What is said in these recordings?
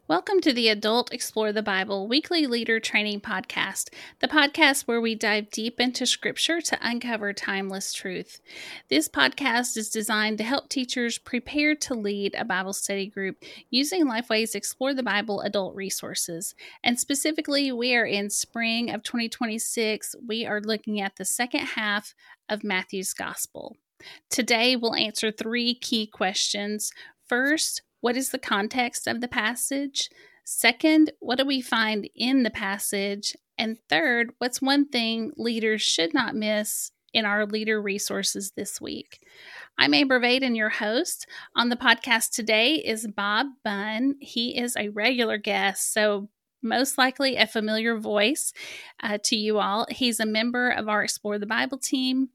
Welcome to the Adult Explore the Bible weekly leader training podcast, the podcast where we dive deep into Scripture to uncover timeless truth. This podcast is designed to help teachers prepare to lead a Bible study group using Lifeway's Explore the Bible adult resources. And specifically, we are in spring of 2026. We are looking at the second half of Matthew's Gospel. Today, we'll answer three key questions. First, what is the context of the passage? Second, what do we find in the passage? And third, what's one thing leaders should not miss in our leader resources this week? I'm Amber Vaden, your host. On the podcast today is Bob Bunn. He is a regular guest, so most likely a familiar voice to you all. He's a member of our Explore the Bible team,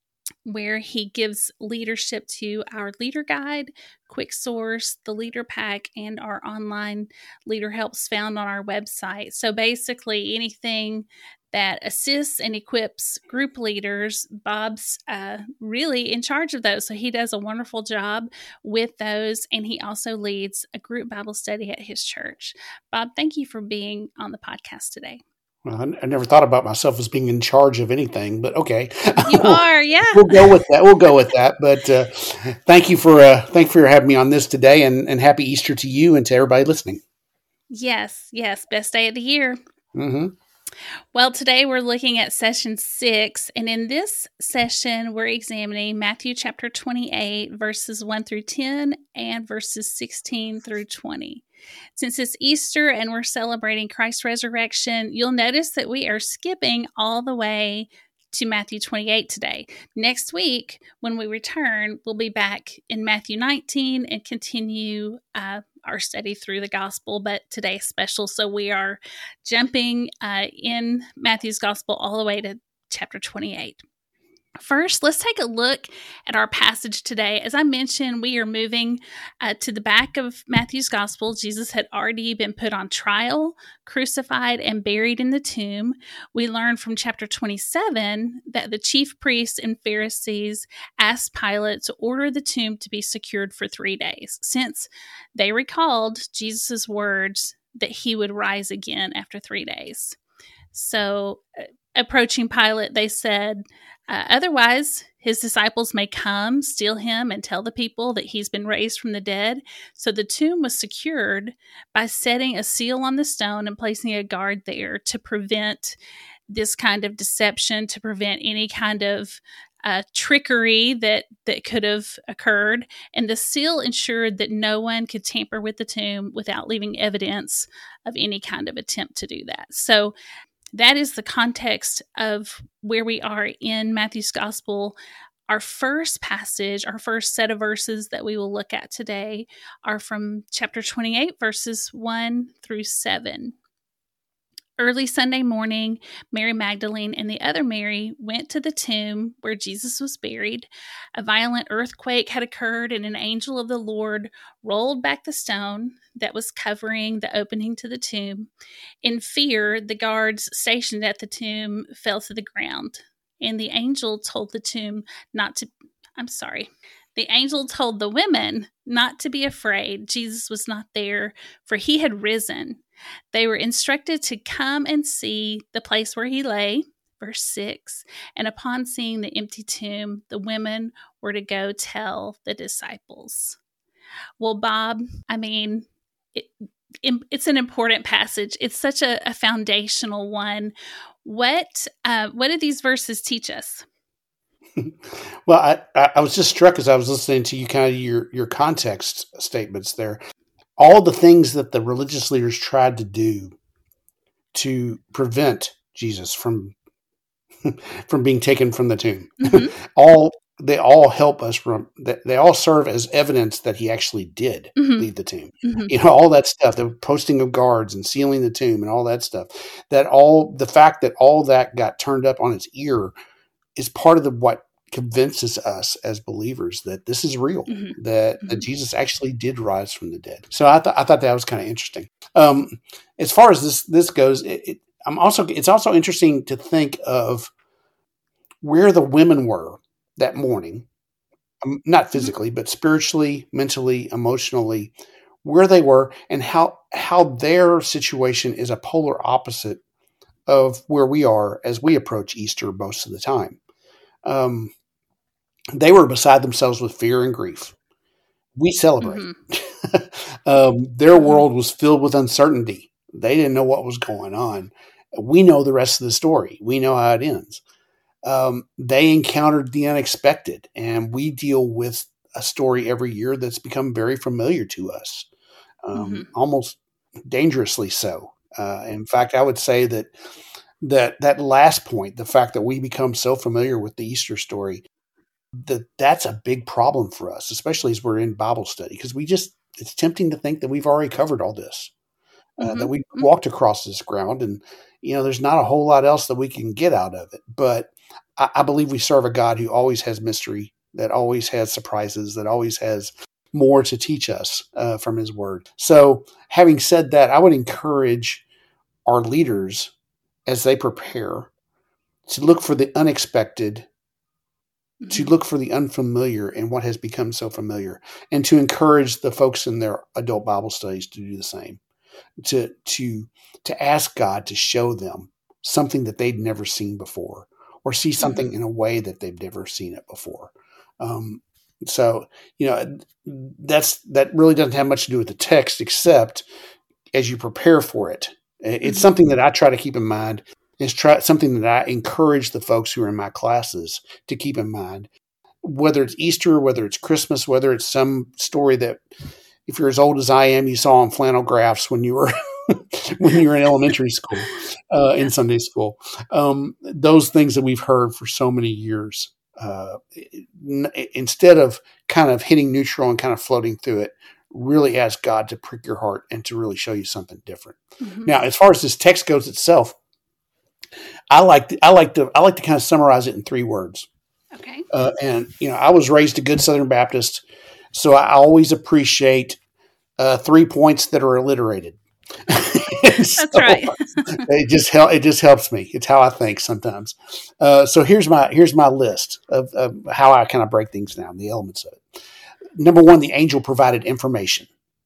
where he gives leadership to our leader guide, quick source, the leader pack, and our online leader helps found on our website. So basically anything that assists and equips group leaders, Bob's really in charge of those. So he does a wonderful job with those, and he also leads a group Bible study at his church. Bob, thank you for being on the podcast today. Well, I never thought about myself as being in charge of anything, but okay. You are, yeah. We'll go with that. But thank you for having me on this today, and happy Easter to you and to everybody listening. Yes. Best day of the year. Mm-hmm. Well, today we're looking at session 6, and in this session, we're examining Matthew chapter 28, verses 1 through 10, and verses 16 through 20. Since it's Easter and we're celebrating Christ's resurrection, you'll notice that we are skipping all the way to Matthew 28 today. Next week, when we return, we'll be back in Matthew 19 and continue our study through the gospel, but today's special, so we are jumping in Matthew's gospel all the way to chapter 28. First, let's take a look at our passage today. As I mentioned, we are moving to the back of Matthew's gospel. Jesus had already been put on trial, crucified, and buried in the tomb. We learn from chapter 27 that the chief priests and Pharisees asked Pilate to order the tomb to be secured for 3 days, since they recalled Jesus' words that he would rise again after 3 days. So, approaching Pilate, they said, otherwise, his disciples may come, steal him, and tell the people that he's been raised from the dead. So the tomb was secured by setting a seal on the stone and placing a guard there to prevent this kind of deception, to prevent any kind of trickery that could have occurred. And the seal ensured that no one could tamper with the tomb without leaving evidence of any kind of attempt to do that. So that is the context of where we are in Matthew's gospel. Our first passage, our first set of verses that we will look at today are from chapter 28, verses 1 through 7. Early Sunday morning, Mary Magdalene and the other Mary went to the tomb where Jesus was buried. A violent earthquake had occurred, and an angel of the Lord rolled back the stone that was covering the opening to the tomb. In fear, the guards stationed at the tomb fell to the ground, and the angel told the angel told the women not to be afraid. Jesus was not there, for he had risen. They were instructed to come and see the place where he lay, verse 6, and upon seeing the empty tomb, the women were to go tell the disciples. Well, Bob, it's an important passage. It's such a foundational one. What do these verses teach us? Well, I was just struck as I was listening to you, kind of your context statements there. All the things that the religious leaders tried to do to prevent Jesus from being taken from the tomb, mm-hmm. They all help us they all serve as evidence that he actually did mm-hmm. leave the tomb. Mm-hmm. All that stuff, the posting of guards and sealing the tomb and all that stuff, the fact that all that got turned up on its ear is part of what convinces us as believers that this is real, mm-hmm. that Jesus actually did rise from the dead. So I thought that was kind of interesting. As far as this goes, it's also interesting to think of where the women were that morning, not physically, mm-hmm. but spiritually, mentally, emotionally. where they were and how their situation is a polar opposite of where we are as we approach Easter most of the time. They were beside themselves with fear and grief. We celebrate. Their world was filled with uncertainty. They didn't know what was going on. We know the rest of the story. We know how it ends. They encountered the unexpected, and we deal with a story every year that's become very familiar to us, almost dangerously so. In fact, I would say that last point, the fact that we become so familiar with the Easter story, that's a big problem for us, especially as we're in Bible study, because it's tempting to think that we've already covered all this, that we walked across this ground, and there's not a whole lot else that we can get out of it. But I believe we serve a God who always has mystery, that always has surprises, that always has more to teach us from His Word. So, having said that, I would encourage our leaders as they prepare to look for the unexpected, to look for the unfamiliar in what has become so familiar, and to encourage the folks in their adult Bible studies to do the same, to ask God to show them something that they'd never seen before, or see something in a way that they've never seen it before. So, that really doesn't have much to do with the text, except as you prepare for it. It's something that I try to keep in mind. It's something that I encourage the folks who are in my classes to keep in mind, whether it's Easter, whether it's Christmas, whether it's some story that, if you're as old as I am, you saw on flannel graphs when you were in elementary school, in Sunday school. Those things that we've heard for so many years, instead of kind of hitting neutral and kind of floating through it, really ask God to prick your heart and to really show you something different. Now, as far as this text goes itself, I like to kind of summarize it in 3 words. Okay. And I was raised a good Southern Baptist, so I always appreciate 3 points that are alliterated. That's right. It just helps me. It's how I think sometimes. So here's my list of how I kind of break things down, the elements of it. Number 1, the angel provided information.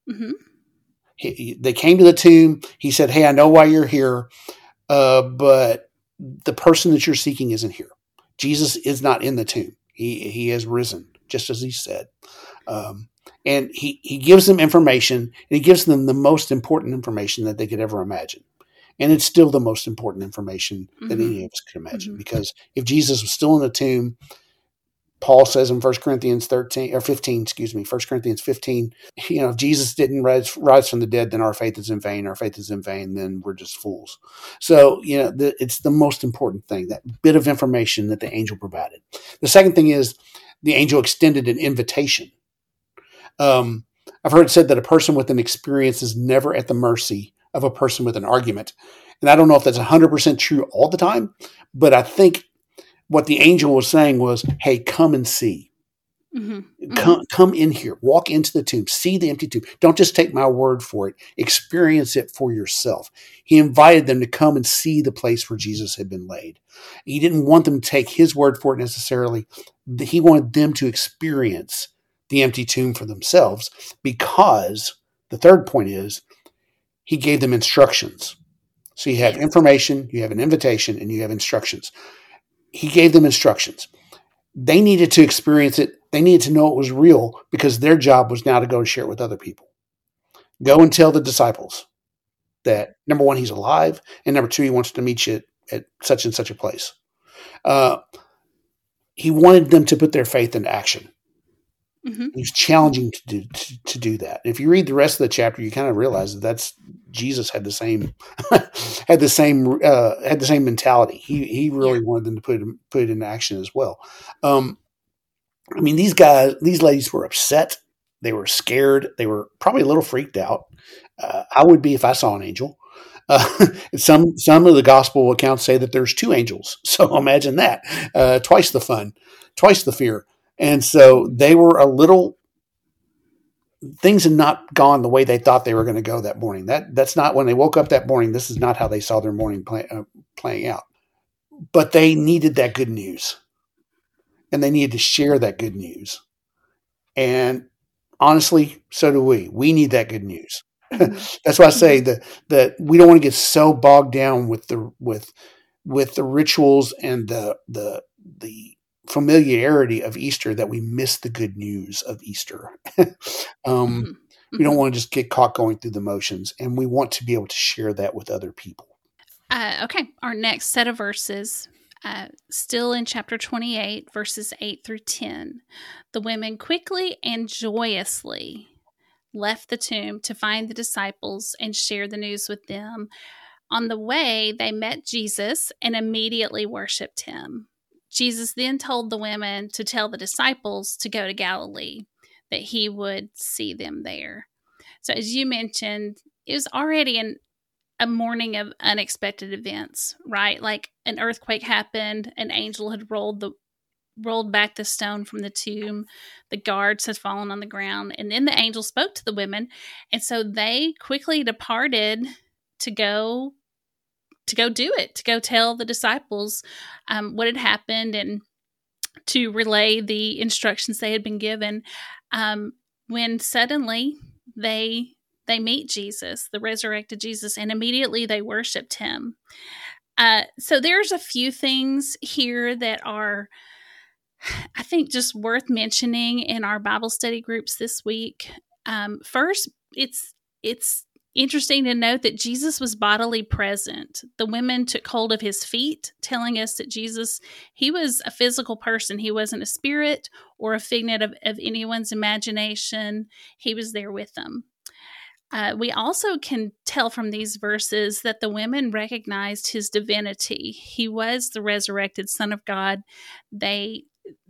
They came to the tomb. He said, "Hey, I know why you're here. But the person that you're seeking isn't here. Jesus is not in the tomb. He has risen, just as He said." And he gives them information, and He gives them the most important information that they could ever imagine. And it's still the most important information that any of us could imagine, because if Jesus was still in the tomb, Paul says in 1 Corinthians 15, if Jesus didn't rise from the dead, then our faith is in vain. Our faith is in vain, then we're just fools. So, it's the most important thing, that bit of information that the angel provided. The second thing is the angel extended an invitation. I've heard it said that a person with an experience is never at the mercy of a person with an argument. And I don't know if that's 100% true all the time, but I think what the angel was saying was, hey, come and see. Come in here. Walk into the tomb. See the empty tomb. Don't just take my word for it. Experience it for yourself. He invited them to come and see the place where Jesus had been laid. He didn't want them to take His word for it necessarily. He wanted them to experience the empty tomb for themselves, because the third point is He gave them instructions. So you have information, you have an invitation, and you have instructions. He gave them instructions. They needed to experience it. They needed to know it was real, because their job was now to go and share it with other people. Go and tell the disciples that, number 1, He's alive, and number 2, He wants to meet you at such and such a place. He wanted them to put their faith into action. He's challenging to do that. If you read the rest of the chapter, you kind of realize that Jesus had the same mentality. He really wanted them to put it into action as well. These ladies were upset. They were scared. They were probably a little freaked out. I would be if I saw an angel. Some of the gospel accounts say that there's 2 angels. So imagine that. Twice the fun, twice the fear. And so they were things had not gone the way they thought they were going to go that morning. That's not when they woke up that morning. This is not how they saw their morning playing out. But they needed that good news, and they needed to share that good news. And honestly, so do we. We need that good news. Mm-hmm. That's why I say that we don't want to get so bogged down with the rituals and the familiarity of Easter that we miss the good news of Easter. Mm-hmm. We don't want to just get caught going through the motions, and we want to be able to share that with other people. Okay, our next set of verses, still in chapter 28, verses 8 through 10. The women quickly and joyously left the tomb to find the disciples and share the news with them. On the way, they met Jesus and immediately worshiped him. Jesus then told the women to tell the disciples to go to Galilee, that he would see them there. So as you mentioned, it was already a morning of unexpected events, right? Like an earthquake happened, an angel had rolled back the stone from the tomb, the guards had fallen on the ground, and then the angel spoke to the women, and so they quickly departed to go do it, to go tell the disciples what had happened and to relay the instructions they had been given. When suddenly they meet Jesus, the resurrected Jesus, and immediately they worshiped him. So there's a few things here that are, I think, just worth mentioning in our Bible study groups this week. First, it's interesting to note that Jesus was bodily present. The women took hold of his feet, telling us that Jesus, he was a physical person. He wasn't a spirit or a figment of anyone's imagination. He was there with them. We also can tell from these verses that the women recognized his divinity. He was the resurrected Son of God. They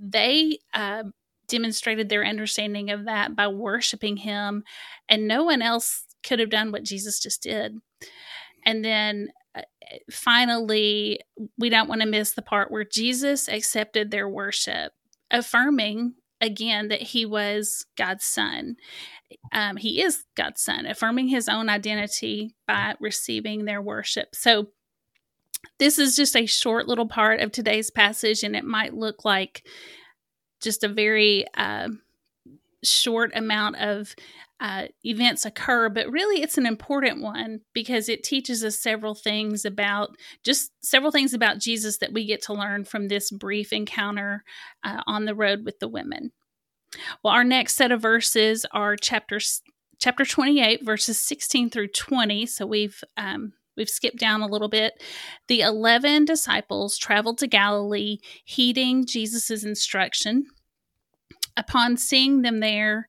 demonstrated their understanding of that by worshiping him, and no one else could have done what Jesus just did. And then finally, we don't want to miss the part where Jesus accepted their worship, affirming again that he was God's son. He is God's son, affirming his own identity by receiving their worship. So this is just a short little part of today's passage, and it might look like just a very short amount of events occur, but really it's an important one because it teaches us several things about Jesus that we get to learn from this brief encounter on the road with the women. Well, our next set of verses are chapter 28, verses 16 through 20. So we've skipped down a little bit. The 11 disciples traveled to Galilee, heeding Jesus' instruction. Upon seeing him there,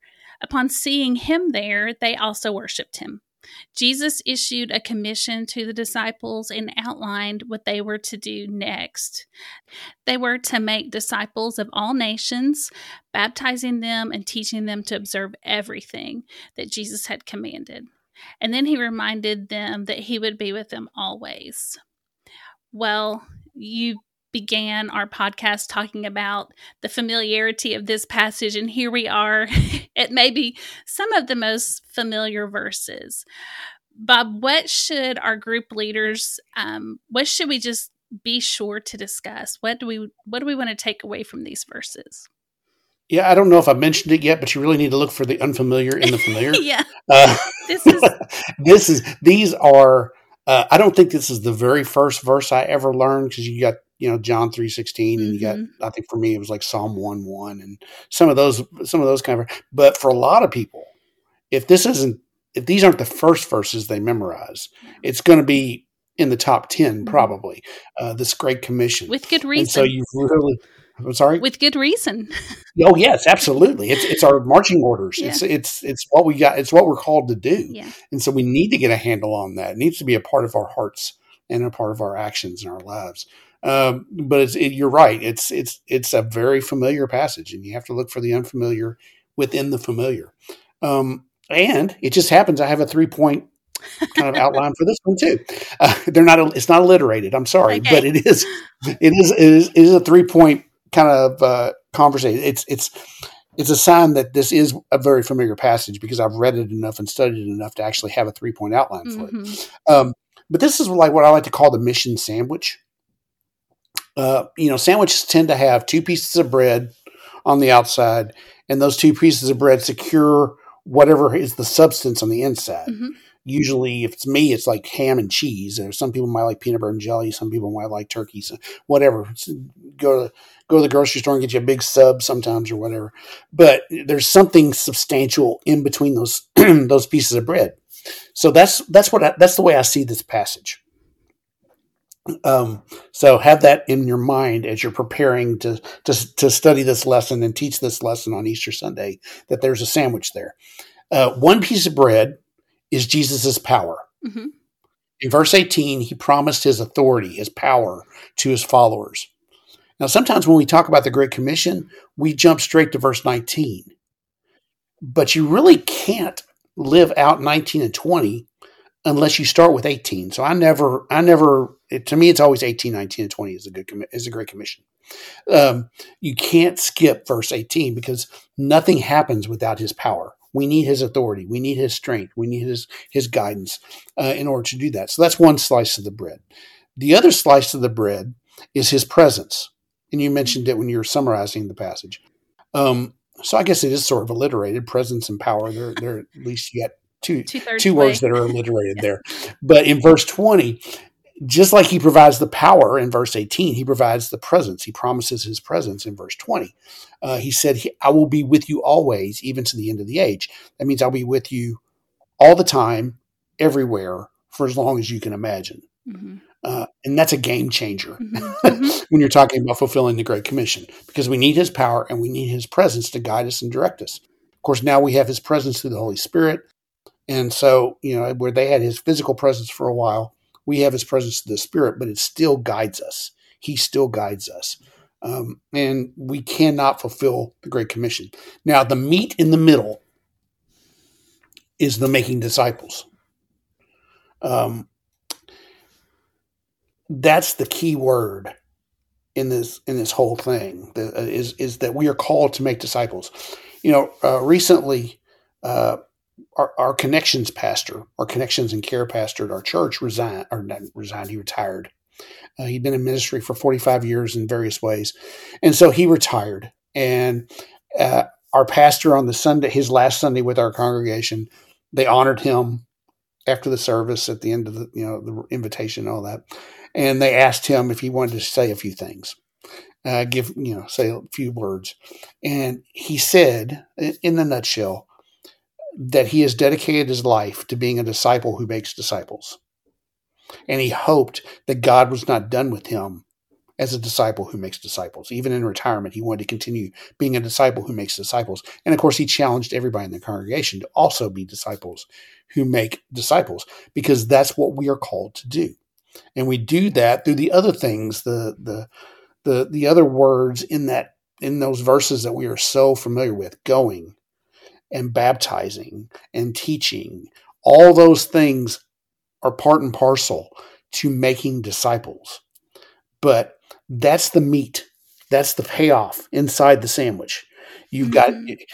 they also worshiped him. Jesus issued a commission to the disciples and outlined what they were to do next. They were to make disciples of all nations, baptizing them and teaching them to observe everything that Jesus had commanded. And then he reminded them that he would be with them always. Well, you began our podcast talking about the familiarity of this passage, and here we are at maybe some of the most familiar verses. Bob, what should our group leaders, what should we just be sure to discuss? What do we want to take away from these verses? Yeah, I don't know if I mentioned it yet, but you really need to look for the unfamiliar in the familiar. Yeah, these are. I don't think this is the very first verse I ever learned, because you got John 3:16, and you got, I think for me it was like Psalm 1:1 and some of those kind of. But for a lot of people, if these aren't the first verses they memorize, it's going to be in the top 10 probably. This Great Commission, with good reason. And so you really. I'm sorry? With good reason. Oh yes, absolutely. It's our marching orders. Yeah. It's what we got. It's what we're called to do. Yeah. And so we need to get a handle on that. It needs to be a part of our hearts and a part of our actions in our lives. But you're right. It's a very familiar passage, and you have to look for the unfamiliar within the familiar. And it just happens I have a 3-point kind of outline for this one too. It's not alliterated. I'm sorry, okay. But it is a 3-point kind of conversation. It's a sign that this is a very familiar passage because I've read it enough and studied it enough to actually have a 3-point outline for it. But this is like what I like to call the mission sandwich. Sandwiches tend to have 2 pieces of bread on the outside, and those two pieces of bread secure whatever is the substance on the inside. Mm-hmm. Usually, if it's me, it's like ham and cheese. Or some people might like peanut butter and jelly. Some people might like turkey. So whatever. Go to the grocery store and get you a big sub sometimes or whatever. But there's something substantial in between those those pieces of bread. So that's the way I see this passage. So have that in your mind as you're preparing to study this lesson and teach this lesson on Easter Sunday, that there's a sandwich there. One piece of bread is Jesus's power. Mm-hmm. In verse 18, he promised his authority, his power to his followers. Now, sometimes when we talk about the Great Commission, we jump straight to verse 19. But you really can't live out 19 and 20 unless you start with 18. So to me, it's always 18, 19, and 20 is a Great Commission. You can't skip verse 18 because nothing happens without his power. We need his authority. We need his strength. We need his guidance in order to do that. So that's one slice of the bread. The other slice of the bread is his presence. And you mentioned it when you were summarizing the passage. So I guess it is sort of alliterated, presence and power. They're at least yet two words that are alliterated there. But in verse 20, just like he provides the power in verse 18, he provides the presence. He promises his presence in verse 20. He said, I will be with you always, even to the end of the age. That means I'll be with you all the time, everywhere, for as long as you can imagine. Mm-hmm. And that's a game changer mm-hmm. when you're talking about fulfilling the Great Commission, because we need his power and we need his presence to guide us and direct us. Of course, now we have his presence through the Holy Spirit. And so, where they had his physical presence for a while, we have his presence through the Spirit, but it still guides us. He still guides us. And we cannot fulfill the Great Commission. Now, the meat in the middle is the making disciples. That's the key word in this whole thing, is that we are called to make disciples. Recently, our connections pastor, our connections and care pastor at our church he retired. He'd been in ministry for 45 years in various ways. And so he retired. And our pastor on the Sunday, his last Sunday with our congregation, they honored him after the service at the end of the invitation and all that. And they asked him if he wanted to say a few things, say a few words. And he said, in a nutshell, that he has dedicated his life to being a disciple who makes disciples. And he hoped that God was not done with him as a disciple who makes disciples. Even in retirement, he wanted to continue being a disciple who makes disciples. And of course, he challenged everybody in the congregation to also be disciples who make disciples, because that's what we are called to do. And we do that through the other things, the other words in those verses that we are so familiar with: going and baptizing and teaching. All those things are part and parcel to making disciples. But that's the meat. That's the payoff inside the sandwich. You got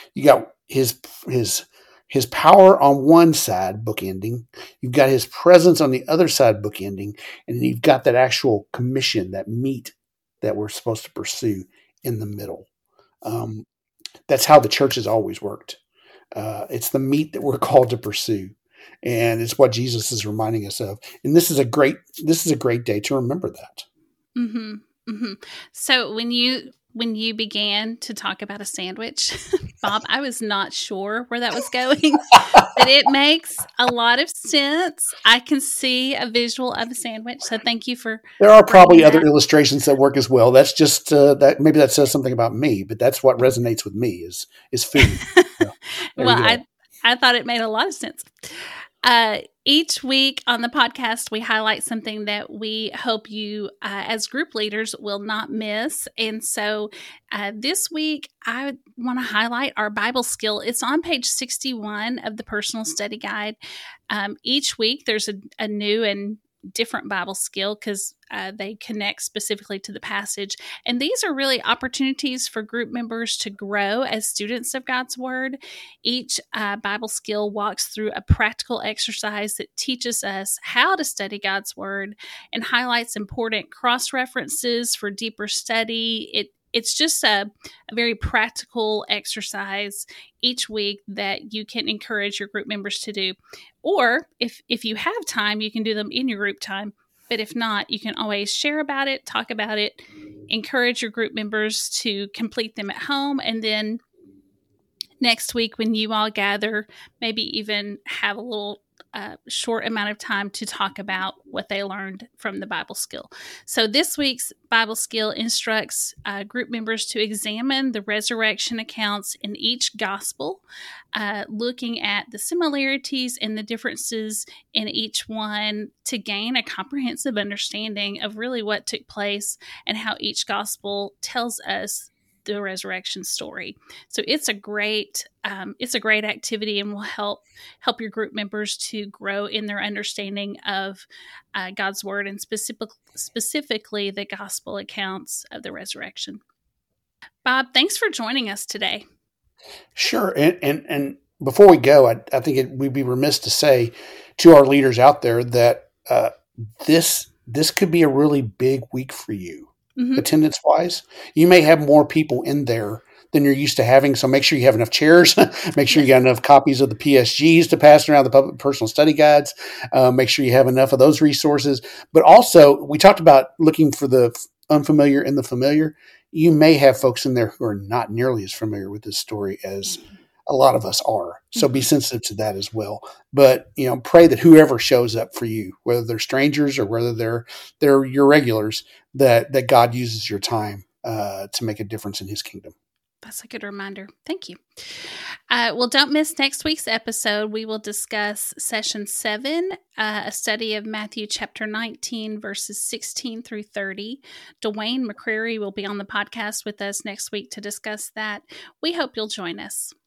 his power on one side, bookending. You've got his presence on the other side, bookending. And then you've got that actual commission, that meat that we're supposed to pursue in the middle. That's how the church has always worked. It's the meat that we're called to pursue. And it's what Jesus is reminding us of. And this is a great day to remember that. Mm-hmm. Mm-hmm. So when you began to talk about a sandwich, Bob, I was not sure where that was going, but it makes a lot of sense. I can see a visual of a sandwich. So thank you for. There are probably other illustrations that work as well. That's just that maybe that says something about me, but that's what resonates with me is food. Well, I thought it made a lot of sense. Each week on the podcast, we highlight something that we hope you, as group leaders, will not miss. And so this week, I want to highlight our Bible skill. It's on page 61 of the Personal Study Guide. Each week, there's a new and different Bible skill because they connect specifically to the passage. And these are really opportunities for group members to grow as students of God's Word. Each Bible skill walks through a practical exercise that teaches us how to study God's Word and highlights important cross-references for deeper study. it's just a very practical exercise each week that you can encourage your group members to do. Or if you have time, you can do them in your group time. But if not, you can always share about it, talk about it, encourage your group members to complete them at home, and then next week when you all gather, maybe even have a little short amount of time to talk about what they learned from the Bible skill. So this week's Bible skill instructs group members to examine the resurrection accounts in each gospel, looking at the similarities and the differences in each one to gain a comprehensive understanding of really what took place and how each gospel tells us the resurrection story. So it's a great activity, and will help your group members to grow in their understanding of God's word, and specifically the gospel accounts of the resurrection. Bob, thanks for joining us today. Sure. And before we go, I think we'd be remiss to say to our leaders out there that this could be a really big week for you. Mm-hmm. Attendance wise, you may have more people in there than you're used to having. So make sure you have enough chairs, make sure you got enough copies of the PSGs to pass around, the public personal study guides, make sure you have enough of those resources. But also we talked about looking for the unfamiliar and the familiar. You may have folks in there who are not nearly as familiar with this story as a lot of us are. So be sensitive to that as well. But, pray that whoever shows up for you, whether they're strangers or whether they're your regulars, that God uses your time to make a difference in his kingdom. That's a good reminder. Thank you. Well, don't miss next week's episode. We will discuss session 7, a study of Matthew chapter 19, verses 16 through 30. Dwayne McCrary will be on the podcast with us next week to discuss that. We hope you'll join us.